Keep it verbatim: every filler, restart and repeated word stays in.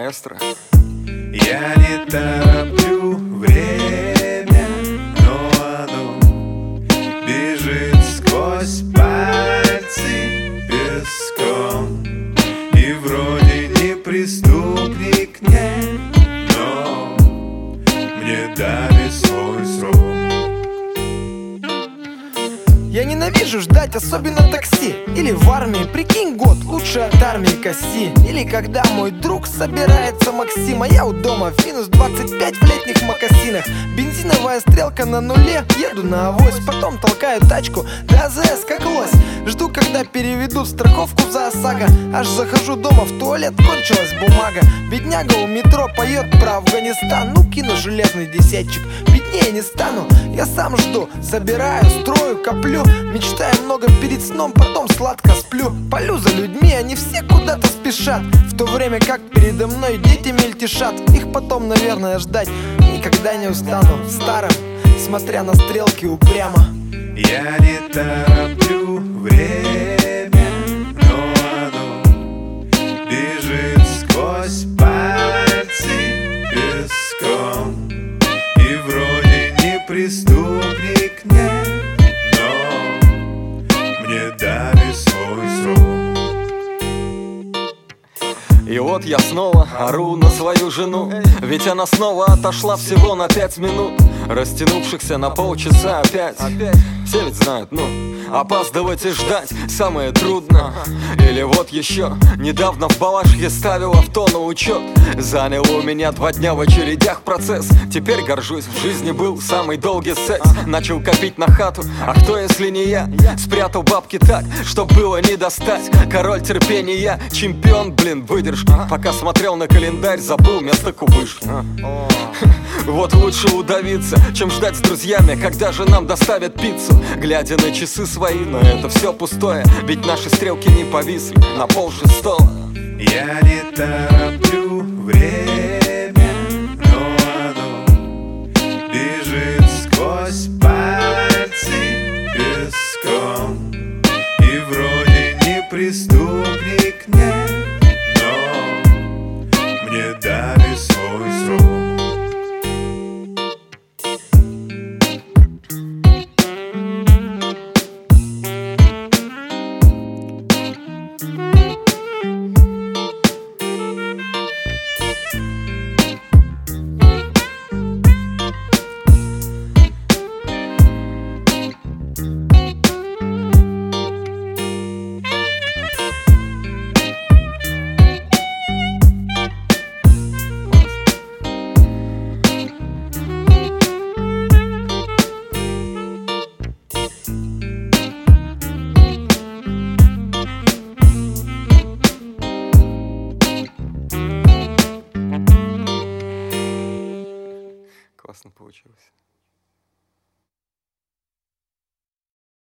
маэстро. Я не тороплю время, но оно бежит сквозь пальцы песком. И вроде не преступник, нет, но мне дали свой срок. Я ненавижу ждать, особенно такси. Или в армии, прикинь, год лучше от армии коси. Или когда мой друг собирается Максим, а я у дома, минус двадцать пять в летних мокасинах. Бензиновая стрелка на нуле, еду на авось. Потом толкаю тачку до АЗС как лось. Жду, когда переведут страховку за ОСАГО. Аж захожу дома в туалет, кончилась бумага. Бедняга у метро поет про Афганистан. Ну кину железный десятчик, беднее не стану. Я сам жду, собираю, строю, коплю. Мечтаю много перед сном, потом сладко сплю. Полю за людьми, они все куда-то спешат, в то время как передо мной дети мельтешат. Их потом, наверное, ждать никогда не устану. Старым, смотря на стрелки упрямо. Я не тороплю время, но оно бежит сквозь пальцы песком. И вроде не преступник, нет, мне дали свой срок. И вот я снова ору на свою жену, ведь она снова отошла всего на пять минут, растянувшихся на полчаса опять. Все ведь знают, ну, опаздывать и ждать самое трудно. Или вот еще, недавно в Балашихе ставил авто на учет. Занял у меня два дня в очередях процесс. Теперь горжусь, в жизни был самый долгий секс. Начал копить на хату, а кто если не я? Спрятал бабки так, чтоб было не достать. Король терпения, чемпион, блин, выдержки. Пока смотрел на календарь, забыл место кубышки. Вот лучше удавиться, чем ждать с друзьями, когда же нам доставят пиццу. Глядя на часы свои, но это все пустое, ведь наши стрелки не повисли на полшестого. Я не тороплю время, но оно бежит сквозь пальцы песком. И вроде не преступник, нет, но мне дали свой срок. Классно получилось.